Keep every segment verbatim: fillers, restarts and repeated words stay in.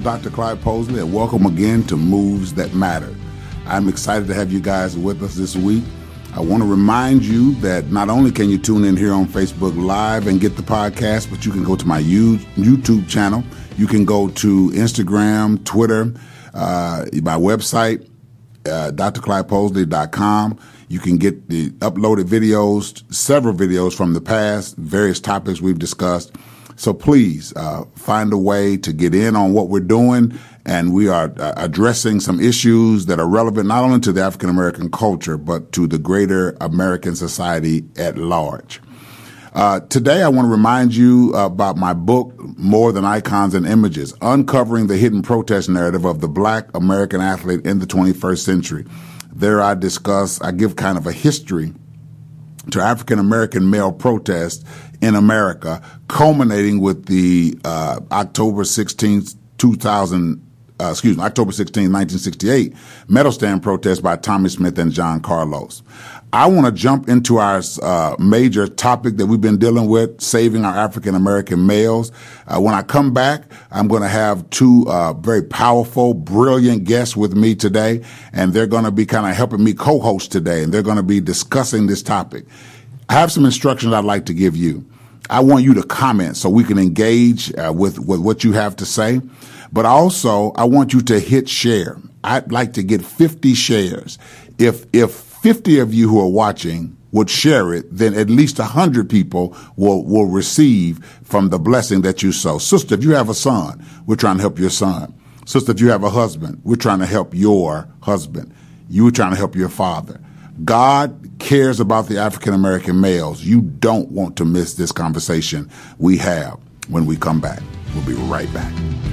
Doctor Clyde Posley, and welcome again to Moves That Matter. I'm excited to have you guys with us this week. I want to remind you that not only can you tune in here on Facebook Live and get the podcast, but you can go to my YouTube channel. You can go to Instagram, Twitter, uh, my website, uh, D R clyde posley dot com. You can get the uploaded videos, several videos from the past, various topics we've discussed. So please uh, find a way to get in on what we're doing, and we are uh, addressing some issues that are relevant not only to the African American culture, but to the greater American society at large. Uh, today, I want to remind you about my book, More Than Icons and Images, Uncovering the Hidden Protest Narrative of the Black American Athlete in the twenty-first Century. There I discuss, I give kind of a history to African American male protest in America, culminating with the uh, October sixteenth, two thousand, uh, excuse me, October sixteenth, nineteen sixty-eight medal stand protest by Tommie Smith and John Carlos. I want to jump into our uh, major topic that we've been dealing with, saving our African American males. Uh, when I come back, I'm going to have two uh, very powerful, brilliant guests with me today, and they're going to be kind of helping me co-host today, and they're going to be discussing this topic. I have some instructions I'd like to give you. I want you to comment so we can engage uh, with, with what you have to say. But also, I want you to hit share. I'd like to get fifty shares. If, if fifty of you who are watching would share it, then at least one hundred people will, will receive from the blessing that you sow. Sister, if you have a son, we're trying to help your son. Sister, if you have a husband, we're trying to help your husband. You're trying to help your father. God cares about the African American males. You don't want to miss this conversation we have when we come back. We'll be right back.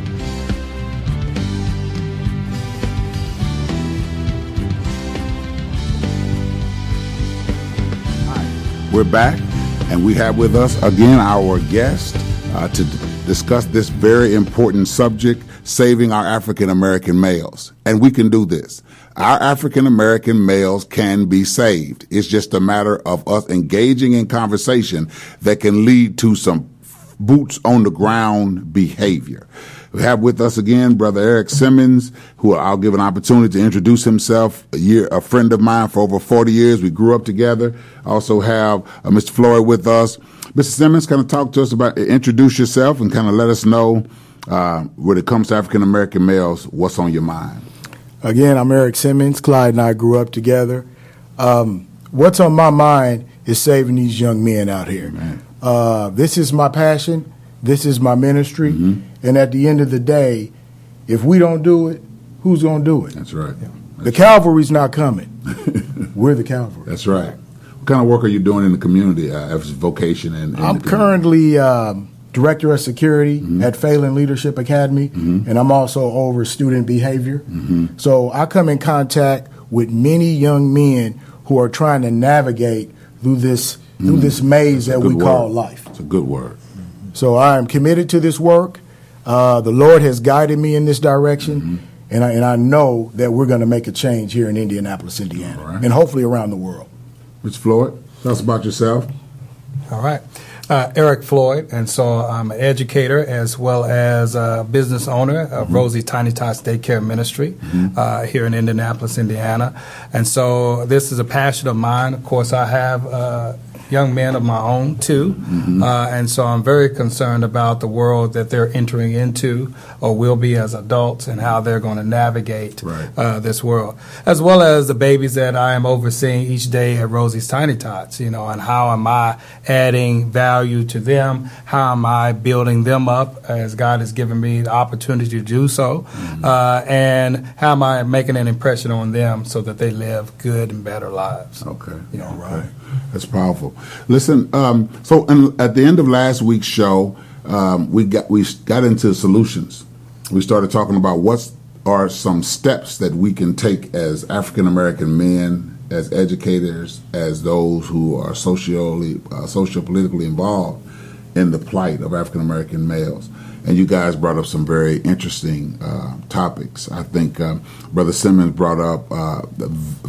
Hi, we're back, and we have with us again our guest uh, to d- discuss this very important subject, saving our African American males. And we can do this. Our African American males can be saved. It's just a matter of us engaging in conversation that can lead to some boots on the ground behavior. We have with us again Brother Eric Simmons, who I'll give an opportunity to introduce himself. A year, a friend of mine for over forty years. We grew up together. Also have uh, Mister Floyd with us. Mister Simmons, kind of talk to us about, introduce yourself and kind of let us know uh, when it comes to African American males, what's on your mind. Again, I'm Eric Simmons. Clyde and I grew up together. Um, what's on my mind is saving these young men out here. Uh, this is my passion. This is my ministry. Mm-hmm. And at the end of the day, if we don't do it, who's going to do it? That's right. Yeah. That's the cavalry's not coming. We're the cavalry. That's right. What kind of work are you doing in the community uh, as vocation? And, and I'm currently um, Director of Security mm-hmm. at Phelan Leadership Academy, mm-hmm. and I'm also over student behavior. Mm-hmm. So I come in contact with many young men who are trying to navigate through this mm-hmm. through this maze that we word. call life. It's a good word. So I am committed to this work. Uh, the Lord has guided me in this direction, mm-hmm. and I, and I know that we're going to make a change here in Indianapolis, Indiana, right. and hopefully around the world. Mister Floyd, tell us about yourself. All right. Uh, Eric Floyd, and so I'm an educator as well as a business owner of mm-hmm. Rosie Tiny Tots Daycare Ministry mm-hmm. uh, here in Indianapolis, Indiana. And so this is a passion of mine. Of course, I have uh, young men of my own, too. Mm-hmm. Uh, and so I'm very concerned about the world that they're entering into or will be as adults and how they're going to navigate right. uh, this world, as well as the babies that I am overseeing each day at Rosie's Tiny Tots, you know, and how am I adding value to them? How am I building them up as God has given me the opportunity to do so? Mm-hmm. Uh, and how am I making an impression on them so that they live good and better lives? Okay. You know, okay. right. That's powerful. Listen, um, so in, at the end of last week's show, um, we got we got into solutions. We started talking about what are some steps that we can take as African American men, as educators, as those who are socially, uh, socio-politically involved in the plight of African American males. And you guys brought up some very interesting uh, topics. I think um, Brother Simmons brought up uh,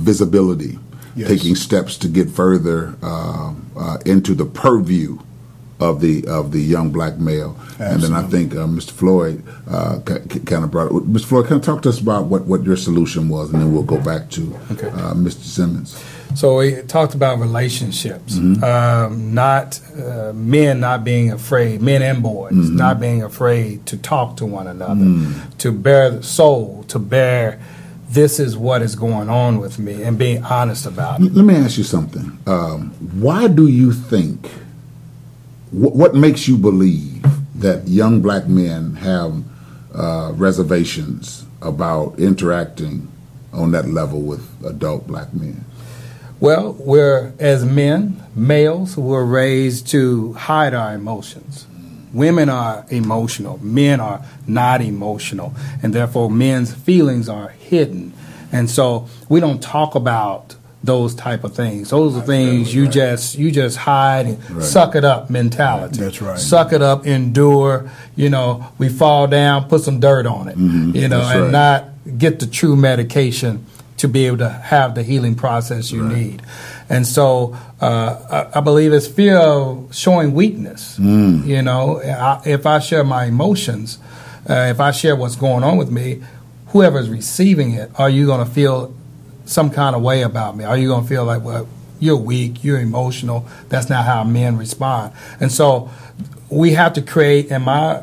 visibility. Yes. Taking steps to get further uh, uh, into the purview of the of the young black male. Absolutely. And then I think uh, Mister Floyd uh, c- kind of brought it. Mister Floyd, kind of talk to us about what, what your solution was, and then we'll go back to okay. uh, Mister Simmons. So we talked about relationships, mm-hmm. um, not uh, men not being afraid, men and boys mm-hmm. not being afraid to talk to one another, mm. to bear the soul, to bear this is what is going on with me, and being honest about it. Let me ask you something. Um, why do you think, wh- what makes you believe that young black men have uh, reservations about interacting on that level with adult black men? Well, we're, as men, males, we're raised to hide our emotions. Women are emotional. Men are not emotional. And therefore, men's feelings are hidden. And so we don't talk about those type of things. Those are things you just you just hide and right. suck it up mentality. That's right. Suck it up, endure. You know, we fall down, put some dirt on it. Mm-hmm. You know, That's and right. not get the true medication to be able to have the healing process you right. need. And so uh, I, I believe it's fear of showing weakness. Mm. You know, I, if I share my emotions, uh, if I share what's going on with me, whoever's receiving it, are you going to feel some kind of way about me? Are you going to feel like, well, you're weak, you're emotional? That's not how men respond. And so we have to create, in my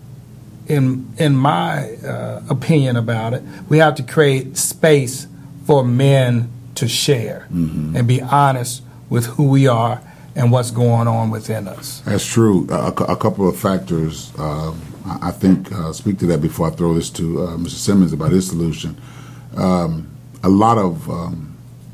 in in my uh, opinion about it, we have to create space for men to share mm-hmm. and be honest with who we are and what's going on within us. That's true. A, a couple of factors, uh, I think, uh, speak to that before I throw this to uh, Mister Simmons about his solution. Um, a lot of, um,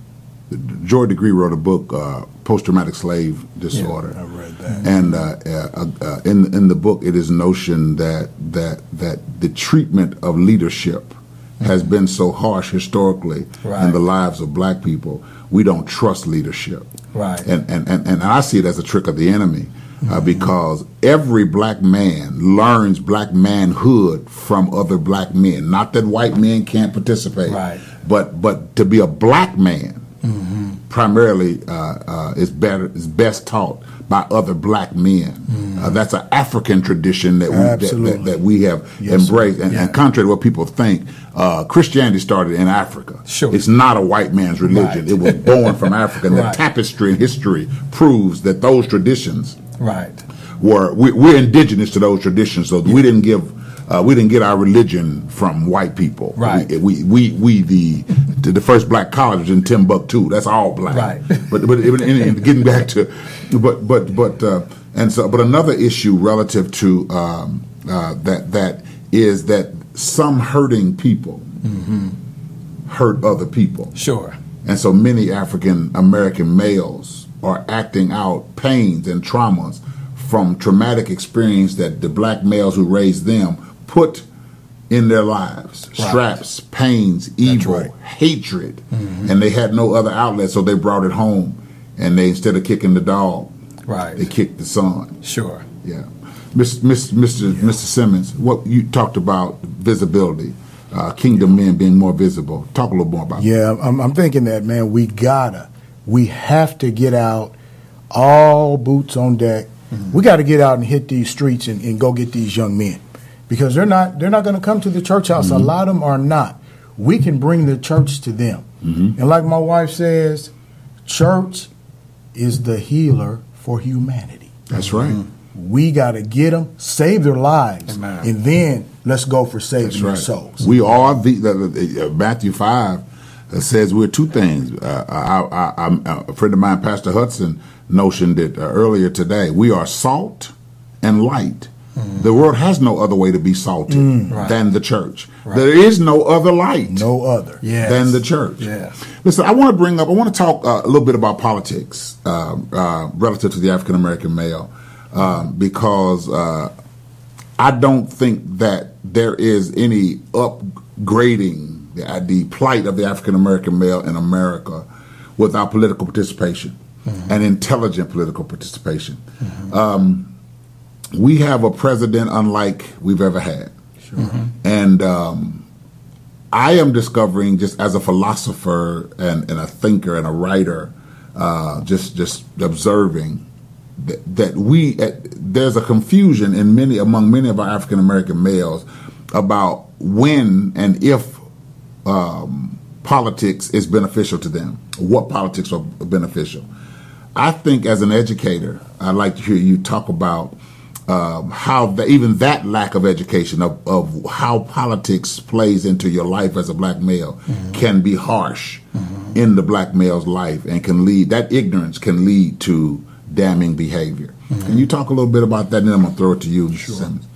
Joy Degree wrote a book, uh, Post-Traumatic Slave Disorder. Yeah, I read that. And uh, uh, uh, in in the book, it is notion that that that the treatment of leadership has been so harsh historically right. in the lives of black people. We don't trust leadership. Right. And, and, and, and I see it as a trick of the enemy uh, mm-hmm. because every black man learns black manhood from other black men. Not that white men can't participate, right. but but to be a black man mm-hmm. primarily uh, uh, is better is best taught by other black men. Mm. Uh, that's an African tradition that we, that, that, that we have yes, embraced. And, yeah. and contrary to what people think, uh, Christianity started in Africa. Sure. It's not a white man's religion. Right. It was born from Africa. And right. the tapestry in history proves that those traditions right. were, we, we're indigenous to those traditions, so yeah. we didn't give Uh, we didn't get our religion from white people. Right. We we we, we the, the the first black college was in Timbuktu. That's all black. Right. But but in, in, getting back to, but but but uh, and so but another issue relative to um, uh, that that is that some hurting people mm-hmm. hurt other people. Sure. And so many African American males are acting out pains and traumas from traumatic experience that the black males who raised them put in their lives. Right. Straps, pains, evil, right. hatred. Mm-hmm. And they had no other outlet, so they brought it home. And they, instead of kicking the dog, right. they kicked the son. Sure. Yeah. Mister Mister Mister Yeah. Mister Simmons, what you talked about visibility, uh, kingdom men being more visible. Talk a little more about yeah, that. Yeah, I'm, I'm thinking that, man, we gotta, we have to get out, all boots on deck. Mm-hmm. We got to get out and hit these streets and, and go get these young men, because they're not they're not going to come to the church house. Mm-hmm. A lot of them are not. We can bring the church to them. Mm-hmm. And like my wife says, church is the healer for humanity. That's right. Mm-hmm. We got to get them, save their lives, Amen. And then let's go for saving That's their right. souls. We are the, the, the uh, Matthew five uh, says we're two things. Uh, I, I, I, a friend of mine, Pastor Hudson, notioned it uh, earlier today. We are salt and light. Mm. The world has no other way to be salted mm, right. than the church. Right. There is no other light no other. Yes. than the church. Yes. Listen, I want to bring up, I want to talk uh, a little bit about politics uh, uh, relative to the African American male, um, because uh, I don't think that there is any upgrading the, the plight of the African American male in America without political participation. Mm-hmm. And intelligent political participation. Mm-hmm. Um, we have a president unlike we've ever had. Sure. Mm-hmm. And um, I am discovering, just as a philosopher and, and a thinker and a writer, uh, just just observing that, that we uh, there's a confusion in many among many of our African American males about when and if um, politics is beneficial to them, what politics are beneficial. I think as an educator, I'd like to hear you talk about um, how the, even that lack of education of, of how politics plays into your life as a black male mm-hmm. can be harsh mm-hmm. in the black male's life and can lead, that ignorance can lead to damning behavior. Mm-hmm. Can you talk a little bit about that, and then I'm going to throw it to you, Mister Sure. Simmons.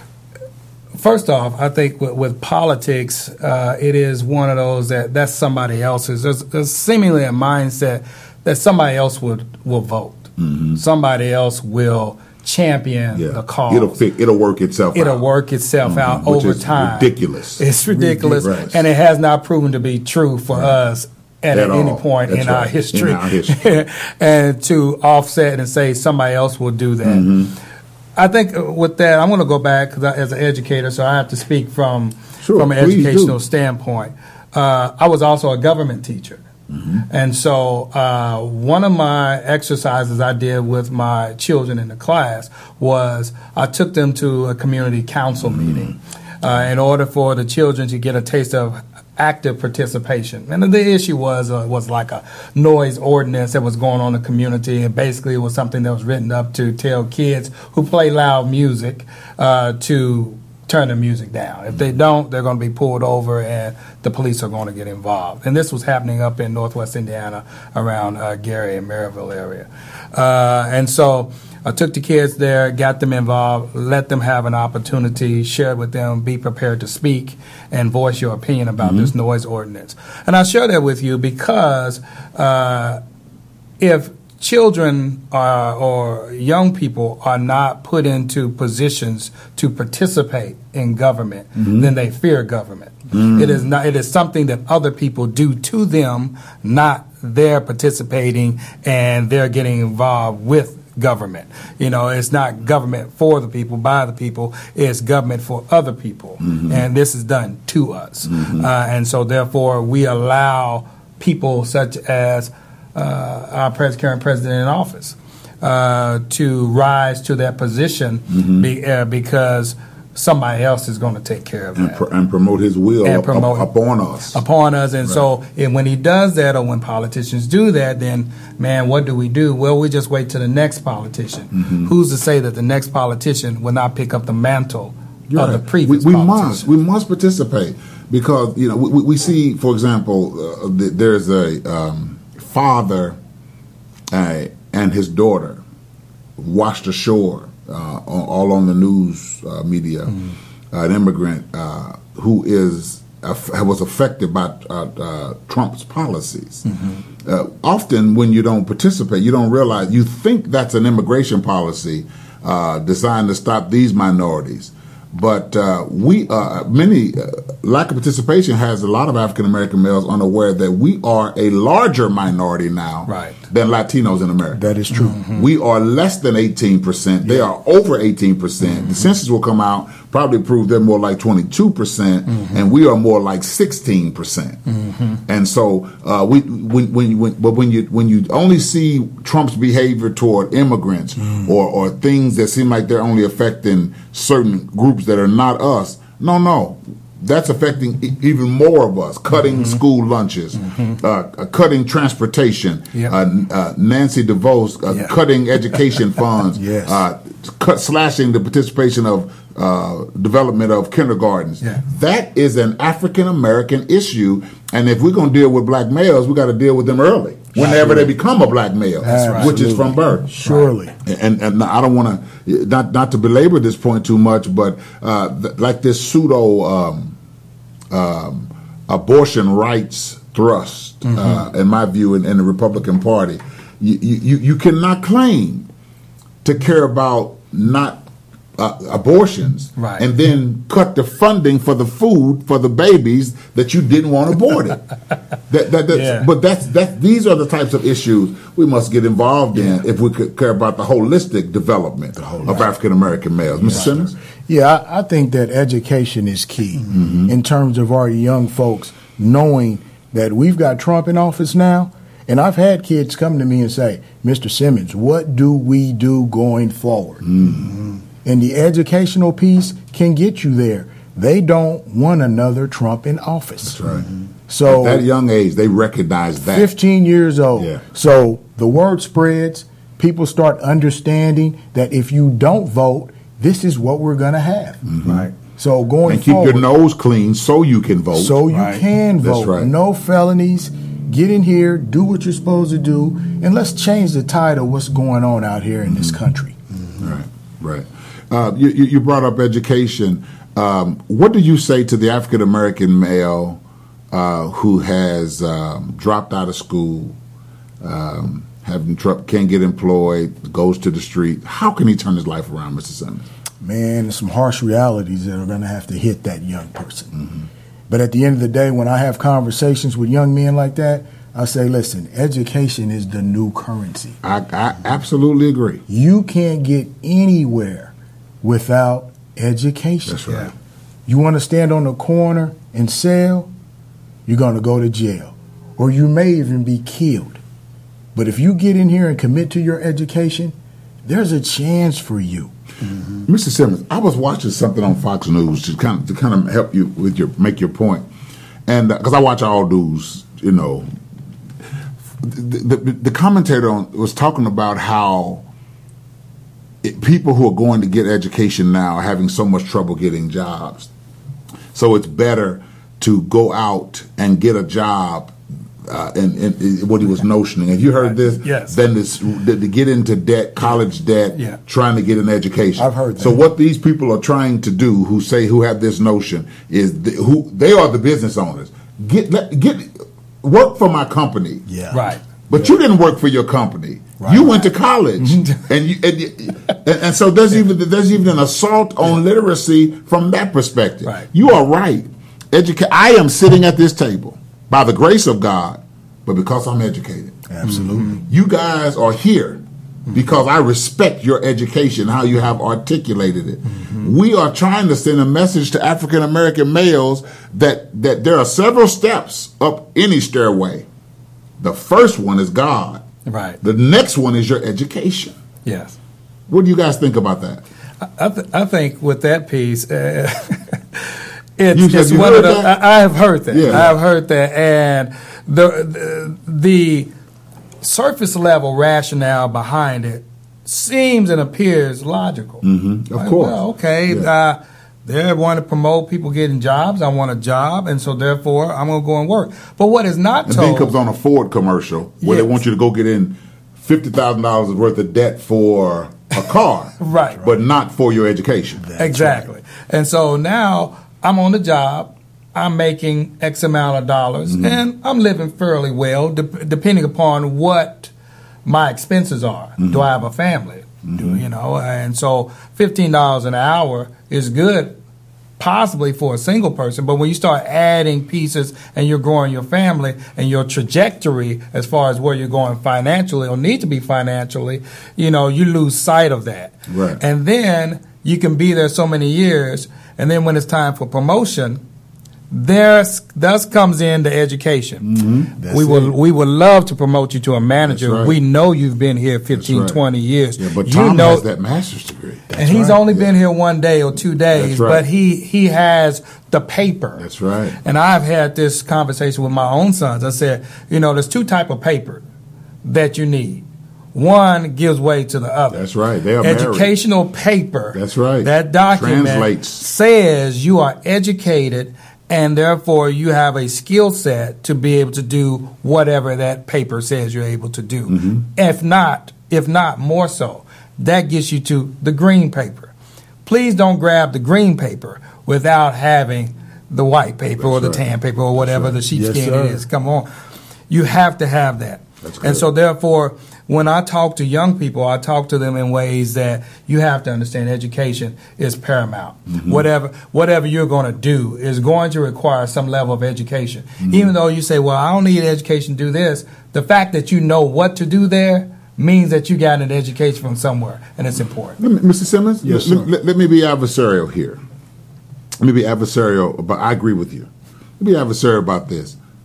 First off, I think with, with politics, uh, it is one of those that that's somebody else's. There's, there's seemingly a mindset that somebody else would will vote. Mm-hmm. Somebody else will champion yeah. the cause. It'll fit, it'll work itself it'll out. It'll work itself mm-hmm. out Which over is time. ridiculous. It's ridiculous, Right. and it has not proven to be true for right. us at, at any all. point That's in, right. our history. in our history. And to offset and say somebody else will do that. Mm-hmm. I think with that, I'm going to go back 'cause I, as an educator, so I have to speak from Sure, from an please educational do. standpoint. Uh, I was also a government teacher. Mm-hmm. And so uh, one of my exercises I did with my children in the class was I took them to a community council mm-hmm. meeting uh, in order for the children to get a taste of active participation. And the issue was uh, was like a noise ordinance that was going on in the community, and basically it was something that was written up to tell kids who play loud music uh, to turn the music down. If they don't, they're going to be pulled over and the police are going to get involved. And this was happening up in northwest Indiana around uh, Gary and Maryville area. Uh, and so I took the kids there, got them involved, let them have an opportunity, shared with them, be prepared to speak and voice your opinion about mm-hmm. this noise ordinance. And I share that with you because uh, if children are, or young people are not put into positions to participate in government, mm-hmm. then they fear government. Mm-hmm. It is not. It is something that other people do to them, not they're participating and they're getting involved with government. You know, it's not government for the people, by the people. It's government for other people, mm-hmm. and this is done to us. Mm-hmm. Uh, and so, therefore, we allow people such as Uh, our pres- current president in office uh, to rise to that position mm-hmm. be, uh, because somebody else is going to take care of and that. Pr- and promote his will and up, promote, up, upon us. Upon us. And right. so and when he does that, or when politicians do that, then, man, what do we do? Well, we just wait to the next politician. Mm-hmm. Who's to say that the next politician will not pick up the mantle You're of right. the previous we, we politician? must. We must participate because, you know, we, we see, for example, uh, th- there's a um, father uh, and his daughter washed ashore, uh, all on the news uh, media, mm-hmm. uh, an immigrant uh, who is uh, was affected by uh, uh, Trump's policies. Mm-hmm. Uh, often when you don't participate, you don't realize, you think that's an immigration policy uh, designed to stop these minorities. But uh, we, uh, many, uh, lack of participation has a lot of African American males unaware that we are a larger minority now right. than Latinos in America. That is true. Mm-hmm. We are less than eighteen percent. They are over eighteen percent. Mm-hmm. The census will come out, probably prove they're more like twenty-two percent, mm-hmm. and we are more like sixteen percent. Mm-hmm. And so, uh, we, when, when, when, but when you when you only see Trump's behavior toward immigrants mm-hmm. or, or things that seem like they're only affecting certain groups that are not us, no, no. That's affecting e- even more of us. Cutting mm-hmm. school lunches, mm-hmm. uh, cutting transportation. Yep. Uh, uh, Nancy DeVos uh, yeah. cutting education funds. Yes. Uh, cut, slashing the participation of uh, development of kindergartens. Yeah. That is an African American issue, and if we're going to deal with black males, we got to deal with them early, whenever they become a black male, right. which is from birth. Surely. Right. And, and I don't want to not not to belabor this point too much, but uh, th- like this pseudo. Um, Um, abortion rights thrust, mm-hmm. uh, in my view, in, in the Republican Party, you, you, you cannot claim to care about not uh, abortions right. and then cut the funding for the food for the babies that you didn't want aborted. that, that, that's, yeah. But that's that. These are the types of issues we must get involved in yeah. if we could care about the holistic development the whole of right. African American males. Mister Yeah. Simmons? Yeah, I, I think that education is key mm-hmm. in terms of our young folks knowing that we've got Trump in office now, And I've had kids come to me and say, Mister Simmons, what do we do going forward? Mm-hmm. And the educational piece can get you there. They don't want another Trump in office. That's right. Mm-hmm. So at that young age, they recognize that. fifteen years old. Yeah. So the word spreads. People start understanding that if you don't vote, this is what we're going to have. Mm-hmm. Right. So going and keep forward, your nose clean so you can vote. So you right. can vote. That's right. No felonies. Get in here, do what you're supposed to do, and let's change the tide of what's going on out here in mm-hmm. this country. Mm-hmm. Right, right. Uh, you, you brought up education. Um, what do you say to the African American male uh, who has um, dropped out of school, um, having tr- can't get employed, goes to the street? How can he turn his life around, Mister Simmons? Man, there's some harsh realities that are going to have to hit that young person. Mm-hmm. But at the end of the day, when I have conversations with young men like that, I say, listen, education is the new currency. I, I absolutely agree. You can't get anywhere without education. That's right. You want to stand on the corner and sell, you're going to go to jail. Or you may even be killed. But if you get in here and commit to your education, there's a chance for you. Mm-hmm. Mister Simmons, I was watching something on Fox News to kind of to kind of help you with your make your point, and because uh, I watch all news, you know, the, the, the commentator on, was talking about how it, people who are going to get education now are having so much trouble getting jobs, so it's better to go out and get a job. Uh, and, and what he was notioning. Have you heard this? Yes. Then this, to get into debt, college debt, yeah. trying to get an education. I've heard that. So what these people are trying to do, who say who have this notion, is the, who they are the business owners. Get let, get work for my company. Yeah. Right. But yeah. you didn't work for your company. Right. You went to college, and, you, and, you, and and so there's even there's even an assault on literacy from that perspective. Right. You are right. Educa- I am sitting at this table by the grace of God, but because I'm educated. Absolutely. Mm-hmm. You guys are here because I respect your education, how you have articulated it. Mm-hmm. We are trying to send a message to African American males that, that there are several steps up any stairway. The first one is God. Right. The next one is your education. Yes. What do you guys think about that? I, th- I think with that piece, uh, it's, You- have it's you one heard of the. that? I, I have heard that. Yeah. I have heard that, and the, the the surface level rationale behind it seems and appears logical. Mm-hmm. Of Like, course. well, okay, Yeah. uh, they want to promote people getting jobs. I want a job, and so therefore I'm going to go and work. But what is not And told? then comes on a Ford commercial where they Yes. want you to go get in fifty thousand dollars worth of debt for a car. Right. But not for your education. Exactly. And so now I'm on the job. I'm making X amount of dollars, Mm-hmm. and I'm living fairly well, de- depending upon what my expenses are. Mm-hmm. Do I have a family? Do you know? And so fifteen dollars an hour is good, possibly for a single person. But when you start adding pieces and you're growing your family and your trajectory as far as where you're going financially or need to be financially, you know, you lose sight of that. Right. And then you can be there so many years, and then when it's time for promotion, there's thus comes in the education. Mm-hmm. We will we would love to promote you to a manager. That's right. We know you've been here fifteen, That's right. twenty years. Yeah, but you Tom know, has that master's degree. and he's right. only been here one day or two days, That's right. but he he has the paper. That's right. And I've had this conversation with my own sons. I said, you know, there's two type of paper that you need. One gives way to the other. That's right. They are married. Educational paper. That's right. That document Translates. says you are educated, and therefore you have a skill set to be able to do whatever that paper says you're able to do. Mm-hmm. If not, if not more so, that gets you to the green paper. Please don't grab the green paper without having the white paper or the That's right. tan paper or whatever That's the right. sheepskin Yes, it sir. is. Come on. You have to have that. That's And good. so therefore, when I talk to young people, I talk to them in ways that you have to understand education is paramount. Mm-hmm. Whatever whatever you're going to do is going to require some level of education. Mm-hmm. Even though you say, well, I don't need education to do this, the fact that you know what to do there means that you got an education from somewhere, and it's important. Let me- Mister Simmons, Yes, let, sir. let- let me be adversarial here. Let me be adversarial, but I agree with you. Let me be adversarial about this.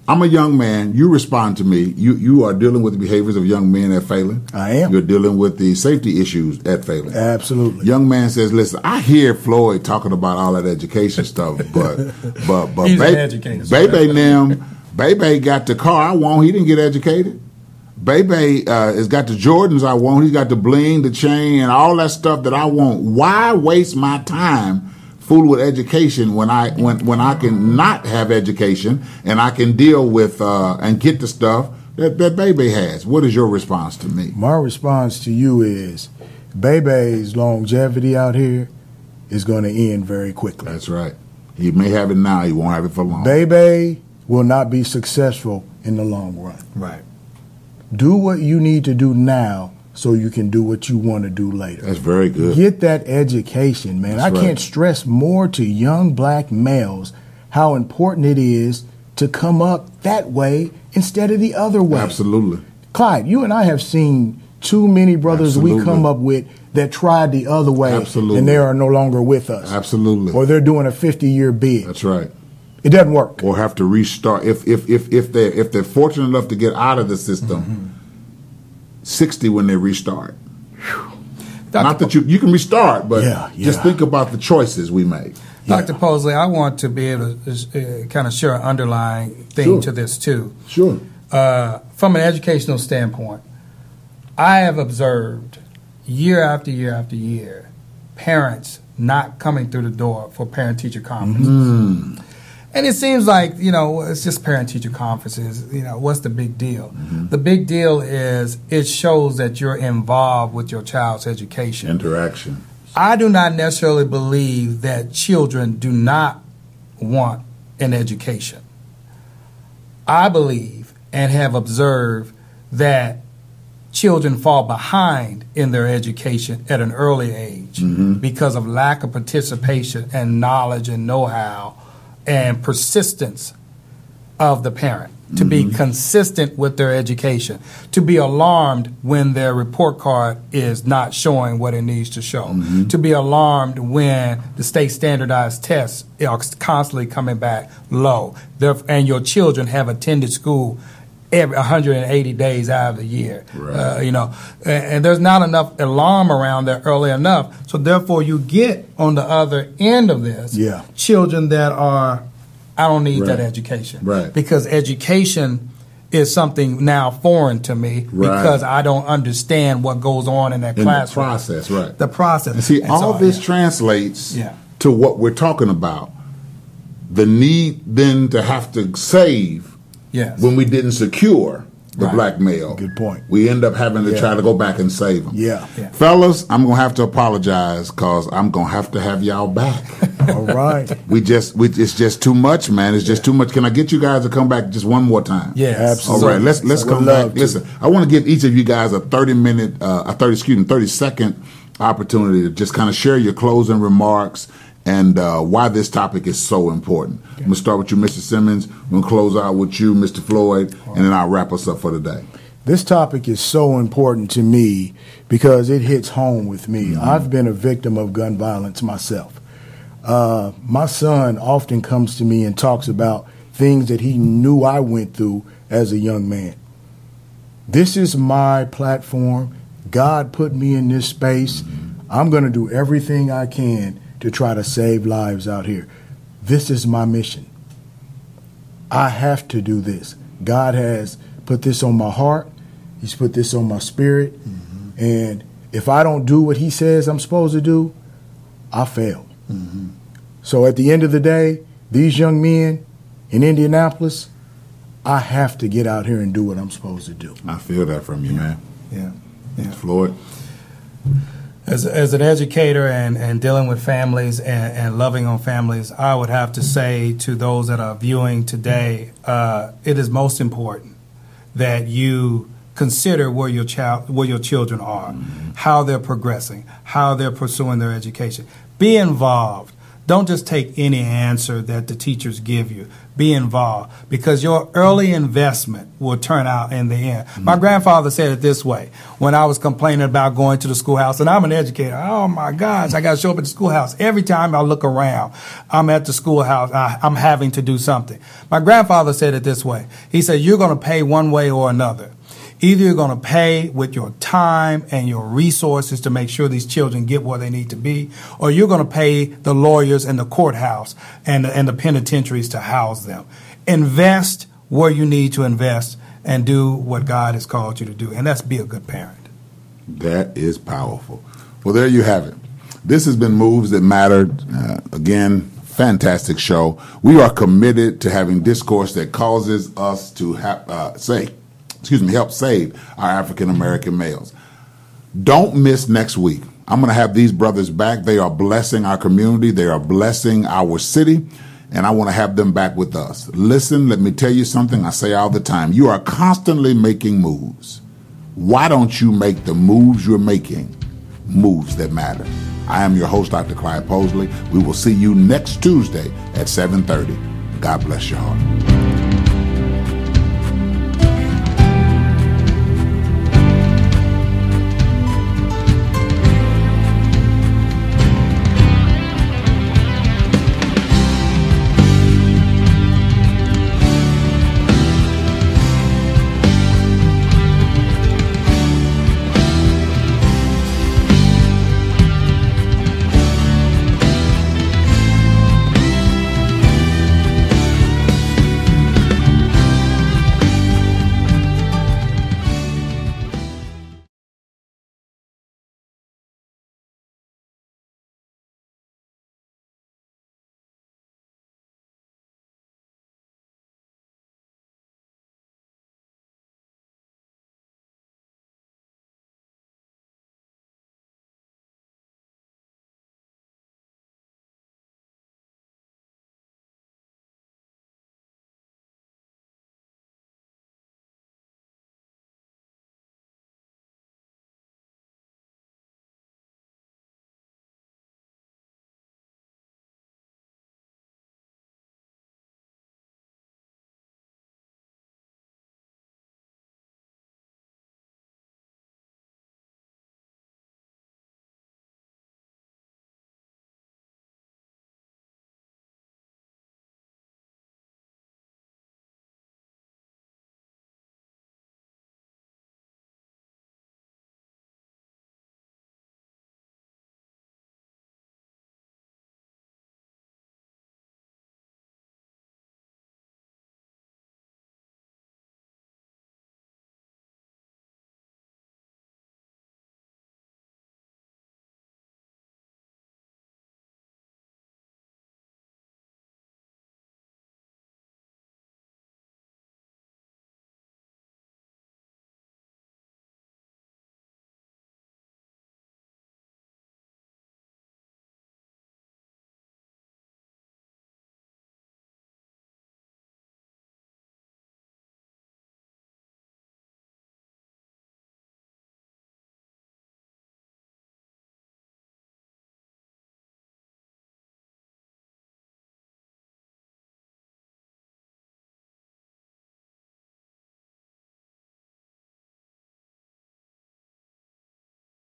I'm a young man. You respond to me. You you are dealing with the behaviors of young men at Phelan. I am. You're dealing with the safety issues at Phelan. Absolutely. Young man says, "Listen, I hear Floyd talking about all that education stuff, but but but He's ba- an educator. Bebe them, Bebe got the car I want. He didn't get educated. Bebe uh, has got the Jordans I want. He's got the bling, the chain, and all that stuff that I want. Why waste my time fooling with education when I when when I can not have education and I can deal with uh, and get the stuff that, that Bebe has?" What is your response to me? My response to you is, Bebe's longevity out here is going to end very quickly. That's right. He may have it now. He won't have it for long. Bebe will not be successful in the long run. Right. Do what you need to do now so you can do what you want to do later. That's very good. Get that education, man. That's I right. can't stress more to young black males how important it is to come up that way instead of the other way. Absolutely. Clyde, you and I have seen too many brothers Absolutely. we come up with that tried the other way, Absolutely. and they are no longer with us. Absolutely. Or they're doing a fifty-year bid. That's right. It doesn't work. Or have to restart if if if if they if they're fortunate enough to get out of the system. Mm-hmm. sixty when they restart. Doctor Not that you you can restart, but Yeah, just yeah. think about the choices we make. Doctor Posley, I want to be able to uh, kind of share an underlying thing Sure. to this too. Sure. Uh, from an educational standpoint, I have observed year after year after year parents not coming through the door for parent-teacher conferences. Mm. And it seems like, you know, it's just parent-teacher conferences. You know, what's the big deal? Mm-hmm. The big deal is it shows that you're involved with your child's education. Interaction. I do not necessarily believe that children do not want an education. I believe and have observed that children fall behind in their education at an early age Mm-hmm. because of lack of participation and knowledge and know-how and persistence of the parent to be consistent with their education, to be alarmed when their report card is not showing what it needs to show, to be alarmed when the state standardized tests are constantly coming back low, Theref- and your children have attended school every one hundred eighty days out of the year. Right. Uh, you know, and, and there's not enough alarm around there early enough. So therefore, you get on the other end of this, Yeah. children that are, I don't need that Right. education, Right. because education is something now foreign to me Right. because I don't understand what goes on in that In the classroom. process, right. The process. And see, And all so, this yeah. translates Yeah. to what we're talking about. The need then to have to save Yes. when we didn't secure the Right. black male. Good point. We end up having to Yeah. try to go back and save them. Yeah. Yeah. Fellas, I'm going to have to apologize because I'm going to have to have y'all back. All right. we just, we, it's just too much, man. It's just too much. Can I get you guys to come back just one more time? Yes. Absolutely. All right, let's let's Would come love back. to. Listen, I want to give each of you guys a thirty minute, uh, a thirty excuse me, thirty second opportunity to just kind of share your closing remarks and uh, why this topic is so important. I'm gonna start with you, Mister Simmons. We're gonna close out with you, Mister Floyd, and then I'll wrap us up for the day. This topic is so important to me because it hits home with me. Mm-hmm. I've been a victim of gun violence myself. Uh, my son often comes to me and talks about things that he knew I went through as a young man. This is my platform. God put me in this space. I'm going to do everything I can to try to save lives out here. This is my mission. I have to do this. God has put this on my heart. He's put this on my spirit. Mm-hmm. And if I don't do what he says I'm supposed to do, I fail. Mm-hmm. So at the end of the day, these young men in Indianapolis, I have to get out here and do what I'm supposed to do. I feel that from you, man. Yeah. Yeah. Floyd. As, as an educator and, and dealing with families and, and loving on families, I would have to say to those that are viewing today, uh, it is most important that you consider where your child, where your children are, mm-hmm. how they're progressing, how they're pursuing their education. Be involved. Don't just take any answer that the teachers give you. Be involved, because your early investment will turn out in the end. Mm-hmm. My grandfather said it this way when I was complaining about going to the schoolhouse, and I'm an educator. Oh my gosh, I got to show up at the schoolhouse. Every time I look around, I'm at the schoolhouse, I, I'm having to do something. My grandfather said it this way. He said, you're going to pay one way or another. Either you're going to pay with your time and your resources to make sure these children get where they need to be, or you're going to pay the lawyers and the courthouse and the, and the penitentiaries to house them. Invest where you need to invest and do what God has called you to do, and that's be a good parent. That is powerful. Well, there you have it. This has been Moves That Matter. Uh, again, fantastic show. We are committed to having discourse that causes us to ha- uh, say, excuse me, help save our African-American males. Don't miss next week. I'm going to have these brothers back. They are blessing our community. They are blessing our city, and I want to have them back with us. Listen, let me tell you something I say all the time. You are constantly making moves. Why don't you make the moves you're making moves that matter? I am your host, Doctor Clyde Posley. We will see you next Tuesday at seven thirty. God bless your heart.